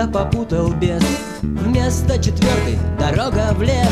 я попутал без. Вместо четвертой дорога в лес.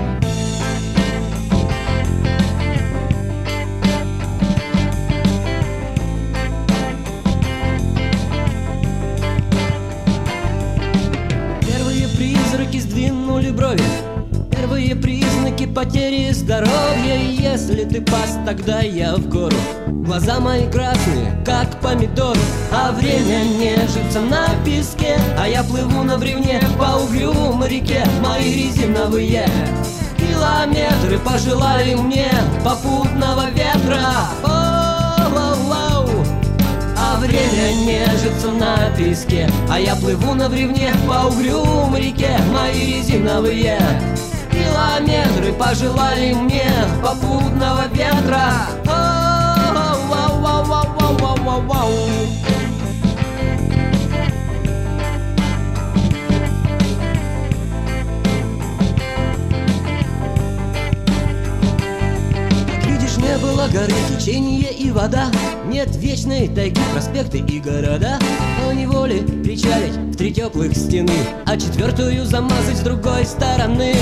Первые призраки сдвинули брови. Первые признаки потери здоровья. Если ты пас, тогда я в гору. Глаза мои красные, как помидор. А время нежится на песке, а я плыву на бревне по угрюмой реке. Мои резиновые километры пожелали мне попутного ветра. О-о-о-о. А время нежится на песке, а я плыву на бревне по угрюмой реке. Мои резиновые километры пожелали мне попутного ветра. Видишь, не было горы, течение и вода. Нет вечной тайги, проспекты и города. По неволе причалить в три теплых стены, а четвертую замазать с другой стороны.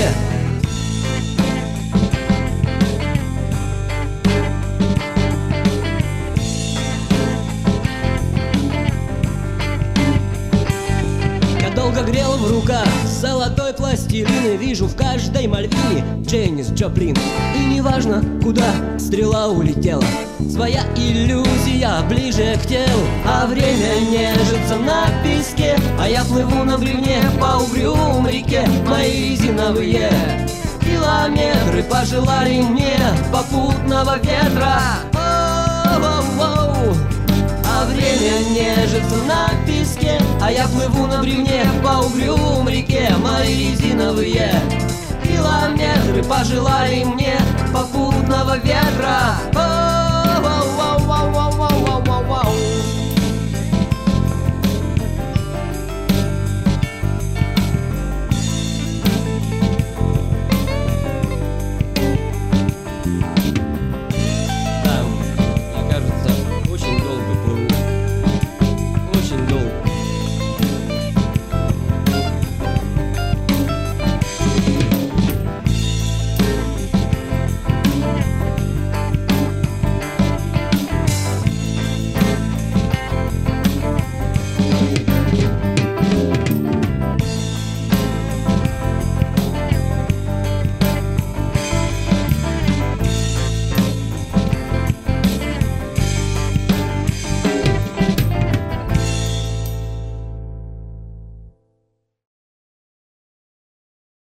Долго грел в руках золотой пластилин, и вижу в каждой Мальвине Дженнис Джоплин. И неважно, куда стрела улетела, своя иллюзия ближе к телу. А время нежится на песке, а я плыву на бревне по угрюмой реке. Мои резиновые километры пожелали мне попутного ветра. О-о-о. А время нежится на песке, а я плыву на бревне по угрюмой реке. Мои резиновые километры пожелали мне попутного ветра.